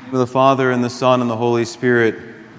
of the Father, and the Son, and the Holy Spirit.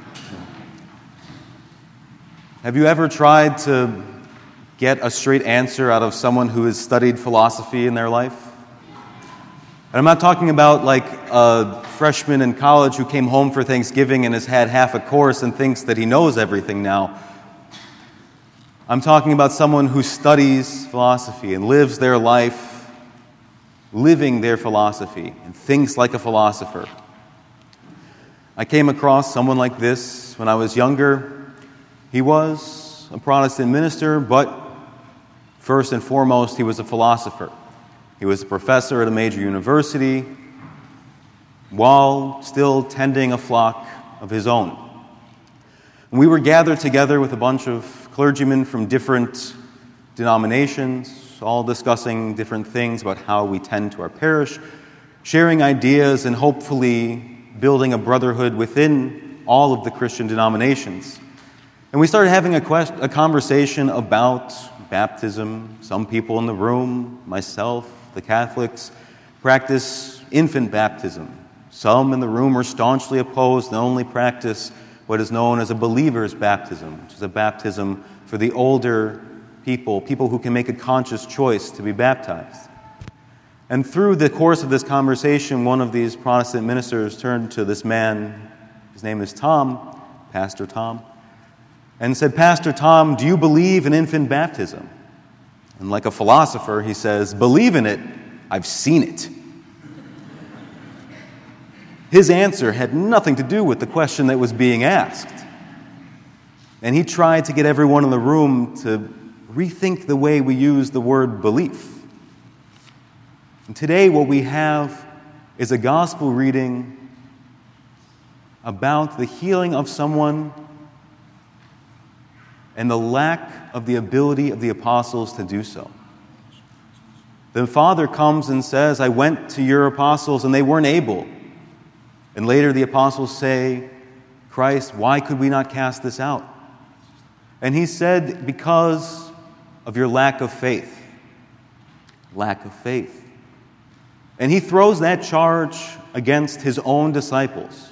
Have you ever tried to get a straight answer out of someone who has studied philosophy in their life? And I'm not talking about like a freshman in college who came home for Thanksgiving and has had half a course and thinks that he knows everything now. I'm talking about someone who studies philosophy and lives their life living their philosophy and thinks like a philosopher. I came across someone like this when I was younger. He was a Protestant minister, but first and foremost, he was a philosopher. He was a professor at a major university while still tending a flock of his own. And we were gathered together with a bunch of clergymen from different denominations, all discussing different things about how we tend to our parish, sharing ideas and hopefully building a brotherhood within all of the Christian denominations. And we started having a conversation about baptism. Some people in the room, myself, the Catholics, practice infant baptism. Some in the room are staunchly opposed and only practice what is known as a believer's baptism, which is a baptism for the older people who can make a conscious choice to be baptized. And through the course of this conversation, one of these Protestant ministers turned to this man, his name is Tom, Pastor Tom, and said, "Pastor Tom, do you believe in infant baptism?" And like a philosopher, he says, "Believe in it? I've seen it." His answer had nothing to do with the question that was being asked. And he tried to get everyone in the room to rethink the way we use the word belief. And today what we have is a gospel reading about the healing of someone and the lack of the ability of the apostles to do so. The Father comes and says, "I went to your apostles and they weren't able." And later the apostles say, "Christ, why could we not cast this out?" And he said, "Because of your lack of faith." Lack of faith. And he throws that charge against his own disciples.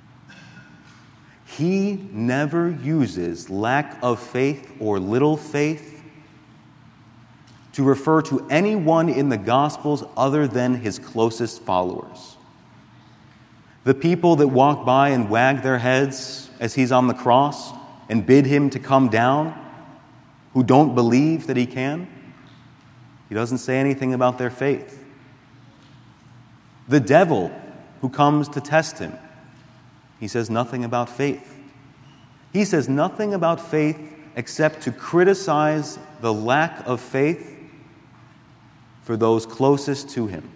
He never uses lack of faith or little faith to refer to anyone in the Gospels other than his closest followers. The people that walk by and wag their heads as he's on the cross and bid him to come down, who don't believe that he can, he doesn't say anything about their faith. The devil who comes to test him, he says nothing about faith. He says nothing about faith except to criticize the lack of faith for those closest to him.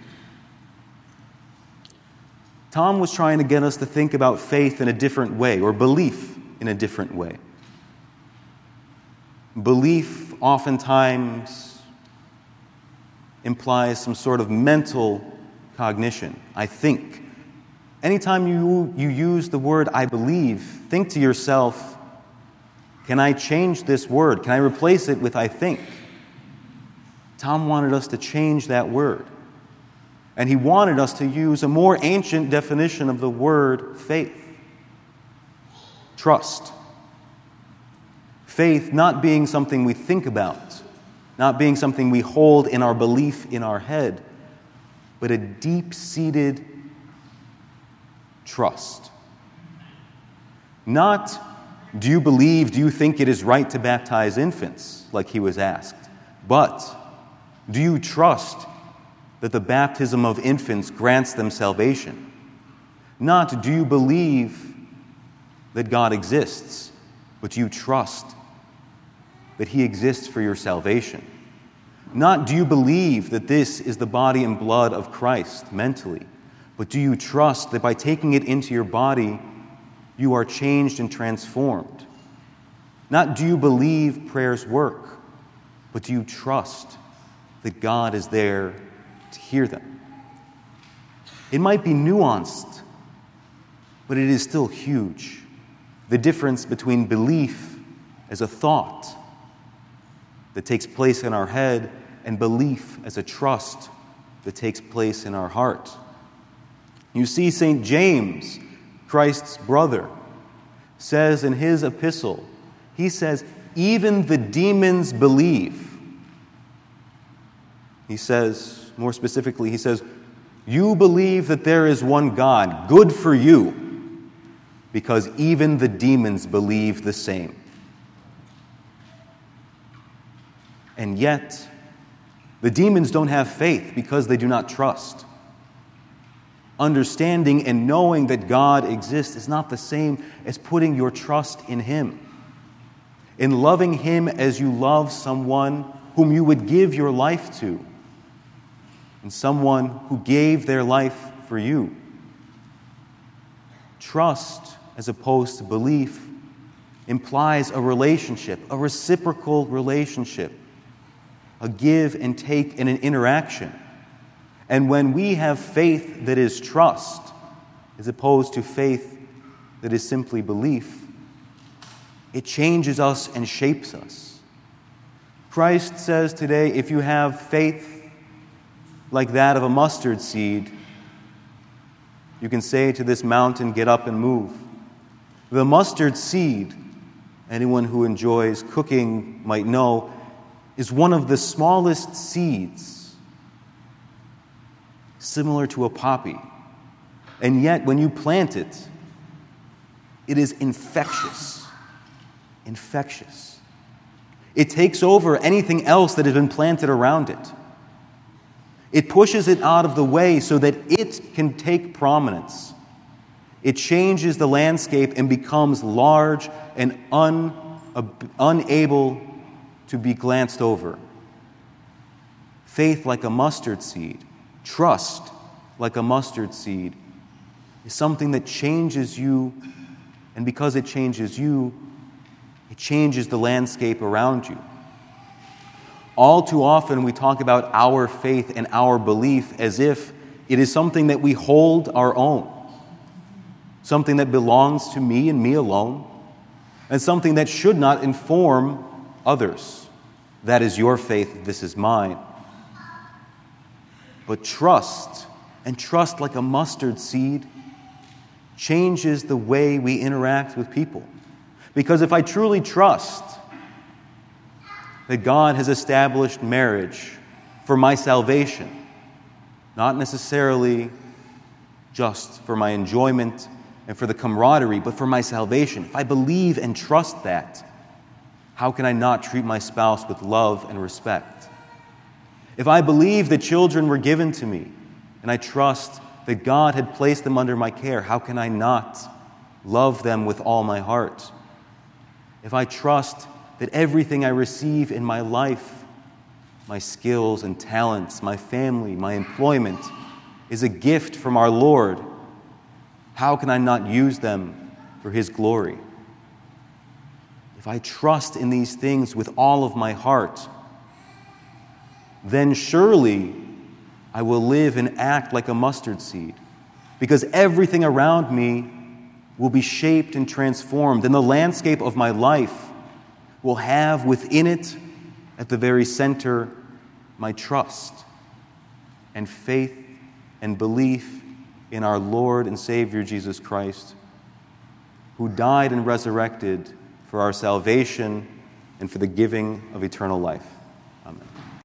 Tom was trying to get us to think about faith in a different way, or belief in a different way. Belief oftentimes implies some sort of mental cognition. I think. Anytime you use the word "I believe," think to yourself, can I change this word? Can I replace it with "I think"? Tom wanted us to change that word. And he wanted us to use a more ancient definition of the word faith. Trust. Faith not being something we think about, not being something we hold in our belief in our head, but a deep-seated trust. Not, do you believe, do you think it is right to baptize infants, like he was asked, but do you trust that the baptism of infants grants them salvation? Not, do you believe that God exists, but do you trust that he exists for your salvation? Not, do you believe that this is the body and blood of Christ mentally, but do you trust that by taking it into your body, you are changed and transformed? Not, do you believe prayers work, but do you trust that God is there to hear them? It might be nuanced, but it is still huge. The difference between belief as a thought that takes place in our head and belief as a trust that takes place in our heart. You see, St. James, Christ's brother, says in his epistle, he says, even the demons believe. He says, more specifically, he says, you believe that there is one God. Good for you, because even the demons believe the same. And yet, the demons don't have faith because they do not trust. Understanding and knowing that God exists is not the same as putting your trust in Him. In loving Him as you love someone whom you would give your life to, and someone who gave their life for you. Trust, as opposed to belief, implies a relationship, a reciprocal relationship, a give and take and an interaction. And when we have faith that is trust, as opposed to faith that is simply belief, it changes us and shapes us. Christ says today, if you have faith like that of a mustard seed, you can say to this mountain, get up and move. The mustard seed, anyone who enjoys cooking might know, is one of the smallest seeds, similar to a poppy. And yet, when you plant it, it is infectious. Infectious. It takes over anything else that has been planted around it. It pushes it out of the way so that it can take prominence. It changes the landscape and becomes large and unable to be glanced over. Faith like a mustard seed, trust like a mustard seed, is something that changes you, and because it changes you, it changes the landscape around you. All too often we talk about our faith and our belief as if it is something that we hold our own, something that belongs to me and me alone, and something that should not inform others. That is your faith, this is mine. But trust, and trust like a mustard seed, changes the way we interact with people. Because if I truly trust that God has established marriage for my salvation, not necessarily just for my enjoyment and for the camaraderie, but for my salvation, if I believe and trust that, how can I not treat my spouse with love and respect? If I believe that children were given to me, and I trust that God had placed them under my care, how can I not love them with all my heart? If I trust that everything I receive in my life, my skills and talents, my family, my employment, is a gift from our Lord, how can I not use them for His glory? If I trust in these things with all of my heart, then surely I will live and act like a mustard seed, because everything around me will be shaped and transformed, and the landscape of my life will have within it, at the very center, my trust and faith and belief in our Lord and Savior Jesus Christ, who died and resurrected for our salvation and for the giving of eternal life. Amen.